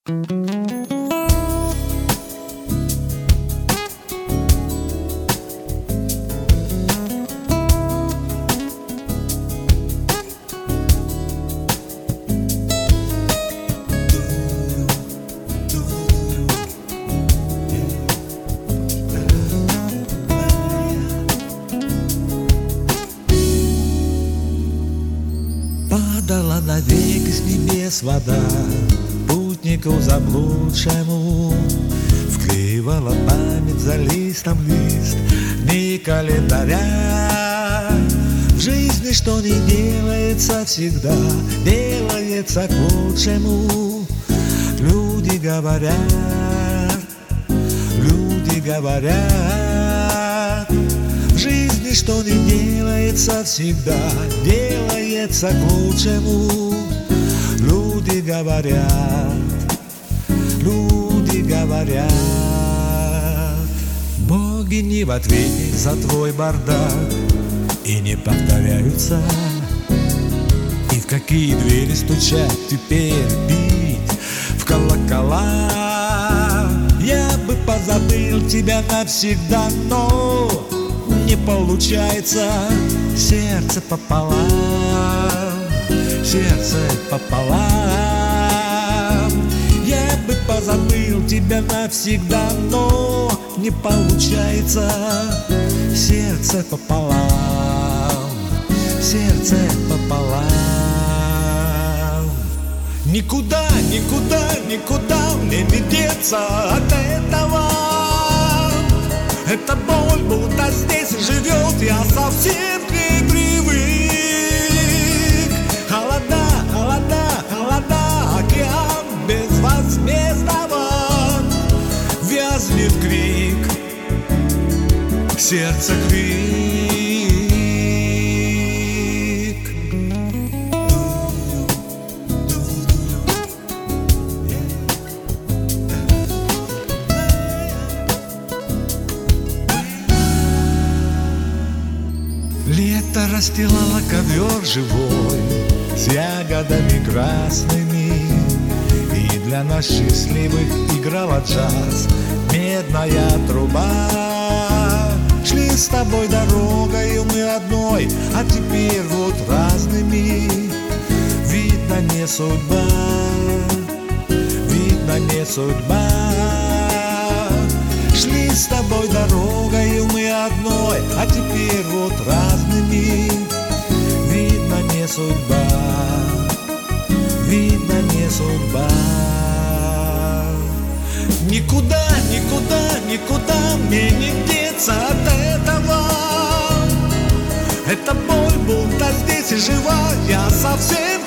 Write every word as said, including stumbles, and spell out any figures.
Падала навеки с небес вода путнику заблудшему, вклеивала память за листом лист дни календаря. В жизни что ни делается, всегда делается к лучшему. Люди говорят, люди говорят, в жизни что ни делается, всегда делается к лучшему. Люди говорят, люди говорят. Боги не в ответе за твой бардак и не повторяются. И в какие двери стучать теперь, бить в колокола. Я бы позабыл тебя навсегда, но не получается. Сердце пополам, сердце пополам. Я бы позабыл тебя навсегда, но не получается. Сердце пополам, сердце пополам. Никуда, никуда, никуда мне не деться от этого. Эта боль будто здесь живет, я совсем к ней привык. Холода, холода, холода, океан безвозмездного. Вязнет крик, сердце крик. Лето расстилало ковер живой с ягодами красными, и для нас счастливых играла джаз медная труба. Шли с тобой дорогою мы одной, а теперь вот разными. Видно, не судьба, видно, не судьба. Шли с тобой дорогою мы одной, а теперь вот разными. Видно, не судьба, видно, не судьба. Никуда, никуда, никуда мне не деться от этого. Эта боль будто здесь и жива, я совсем